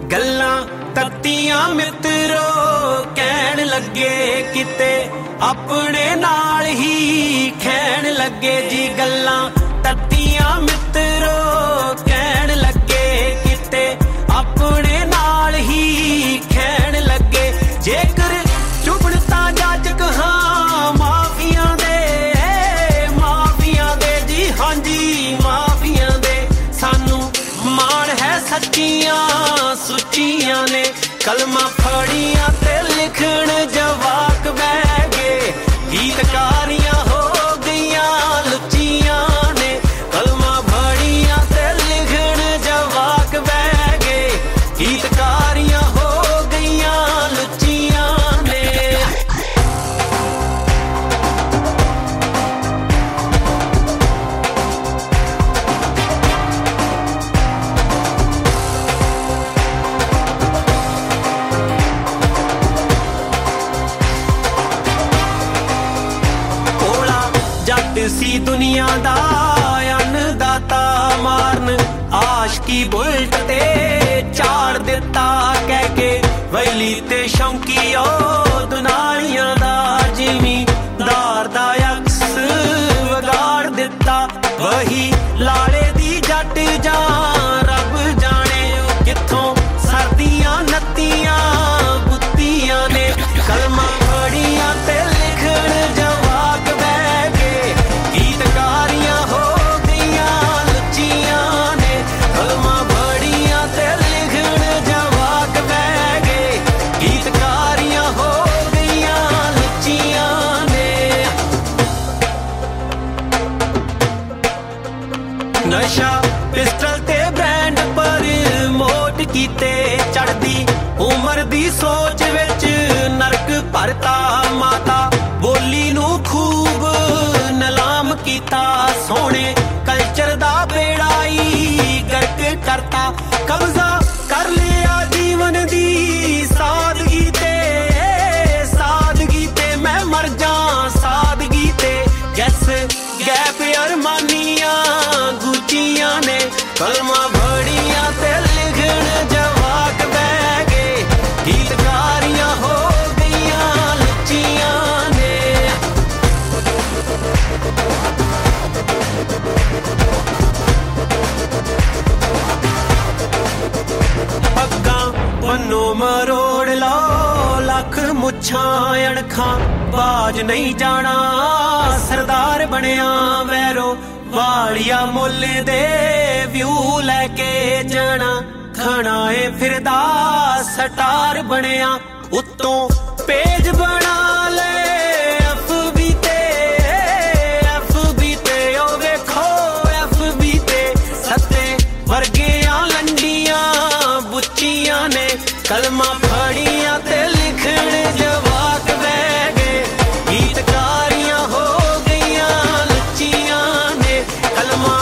गल्लां तत्तियां मित्रो कहण लगे किते अपने नाल ही खैण लगे जी। गल्लां तत्तियां मित्रो कहण लगे किते अपने नाल ही खैण लगे। जेकर चुभण तां जज कहां माफियां दे जी, हां जी माफियां दे। सानू मान है सच्चियां सुचियां ने कलमा फड़ियां ते लिखण जवाक बह गए। गीतकारियां हो गईयां लुचियां ने कलमा फड़ियां ते लिखण जवाक बह गए। गीतकारियां हो गईयां लुचियां ने। सी दुनिया दा अन्नदाता मारन आशकी बुलट ते चाड़ दिता कह के वैली ते शौकी ओ दुनालियां दा जिमीदार दा अक्स वगाड़ दिता। वही लाले दी जट जा रब जाने किथों सर्दियां नत्तियां बुत्तियां ने कलमा फड़ियां ते लिखण जवाक बह गए। गीतकारियां हो गईयां लुचियां ने कलमा फड़ियां ते लिखण जवाक बह गए। गीतकारियां हो गईयां लुचियां ने। नशा पिस्टल ते ब्रांड पर मोट कीते चढ़दी उमर दी सोच विच नरक भरता। माता बोली नू खूब नलाम कीता सोने कल्चर दा बेड़ाई गर्क करता। कब्जा कर लिया जीवन दी सादगी ते मैं मर जा सादगी ते। गैस गैप अरमानियां गुचियां ने कलमा भड़ियां ते लिखण जवाक बह गए। गीतकारियां हो गईयां लुचियां ने। पग्गां बन्नो मरोड़ लो लख मुच्छां अणखां बाज नहीं जाना सरदार बनिया वैरो वालिया मुल दे व्यू लैके जाना। खणाए फिरदा सटार बनिया उत्तों पेज बना ले FB ते ओ वेखो FB ते सत्ते वर्गियां लंडियां बुच्चियां ने कलमा फड़ियां ते लिखण जवाक बह गए। गीतकारियां हो गईयां लुचियां ने कलमा